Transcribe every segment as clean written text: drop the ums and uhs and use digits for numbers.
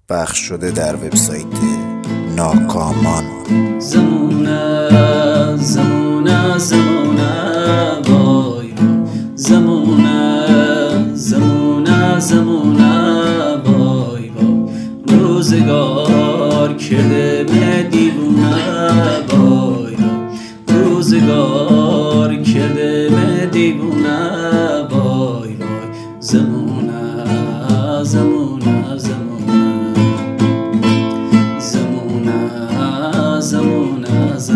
پخش شده در وبسایت ناکامان. زمونه زمونه زمونه وای زمونه زمونه زمونه وای روزگار کرده من دیوونه وای روزگار کرده من دیوونه وای زمونه زمونه زمونه زمونه زمونه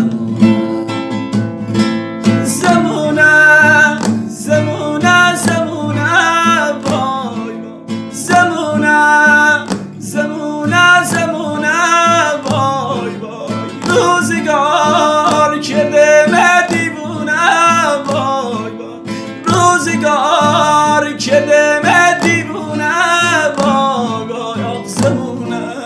زمونه زمونه زمونه وای زمونه زمونه زمونه وای روزگار کرده من دیوونه وای روزگار کرده من دیوونه وای زمونه